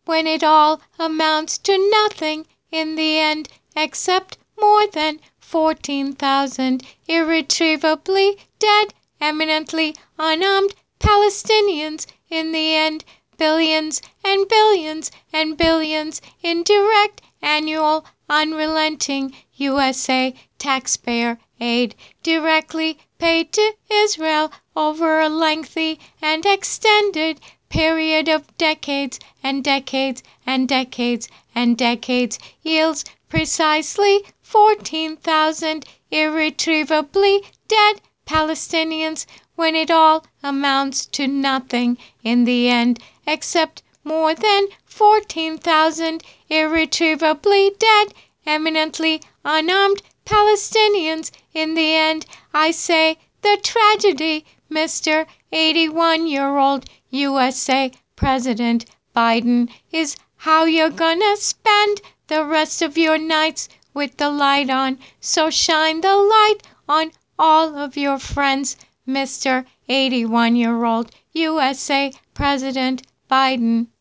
when it all amounts to nothing in the end, except more than 14,000 irretrievably dead, eminently unarmed Palestinians in the end, billions and billions and billions in direct, annual, unrelenting USA taxpayer aid directly paid to Israel over a lengthy and extended period of decades and decades and decades and decades yields precisely 14,000 irretrievably dead Palestinians when it all amounts to nothing in the end, except more than 14,000 irretrievably dead, eminently unarmed Palestinians in the end. I say the tragedy, Mr. 81-year-old USA President Biden, is how you're gonna spend the rest of your nights with the light on. So shine the light on all of your friends, Mr. 81-year-old USA President Biden.